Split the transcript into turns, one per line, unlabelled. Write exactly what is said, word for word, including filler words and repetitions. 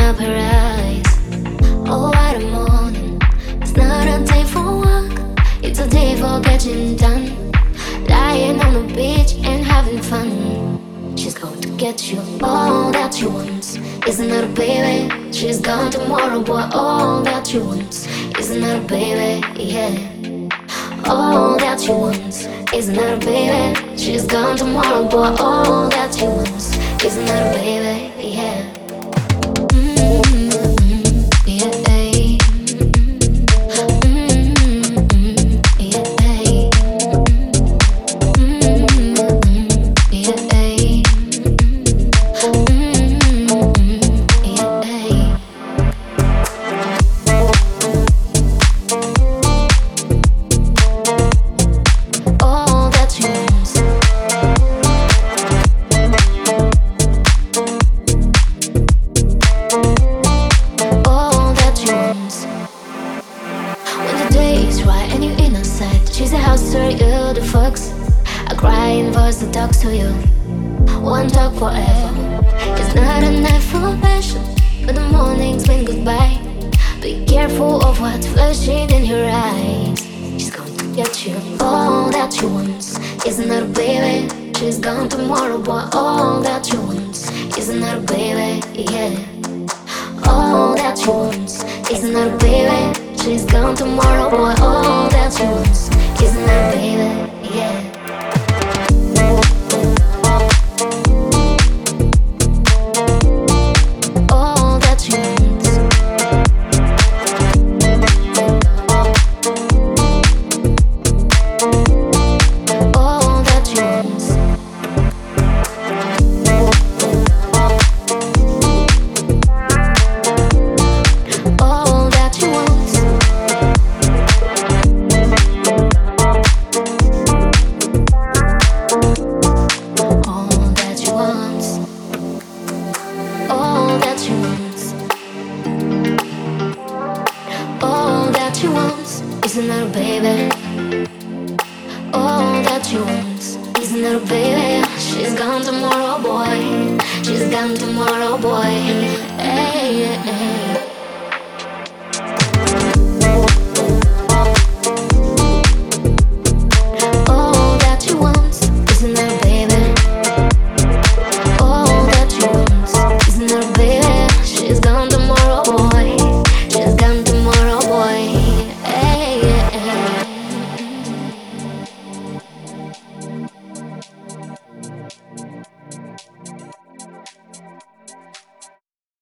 up her eyes. Oh, what a morning. It's not a day for work, it's a day for getting done. Lying on the beach and having fun. She's going to get you all that you want. Isn't that a baby? She's gone tomorrow, boy. All that you want. Isn't that a baby? Yeah. All that you want. Isn't that a baby? She's gone tomorrow, boy. All that you want. Isn't that a baby? Yeah. She's a house to you, the fucks. A crying voice that talks to you. One talk forever. It's not a night for passion, but the mornings mean goodbye. Be careful of what's flashing in your eyes. She's going to get you all that you want. Isn't that a baby? She's gone tomorrow, boy. All that you want. Isn't that a baby? Yeah. All that you want. Isn't that a baby? She's gone tomorrow, boy. All that you want. Isn't that a baby? Yeah. All that you want. All that you want. All that you want. She wants, isn't that a baby? All that you want, isn't that a baby? She's gone tomorrow, boy. She's gone tomorrow, boy. Hey, hey, hey. All that you want, isn't that a baby? All that you want, isn't that a baby? She's gone tomorrow.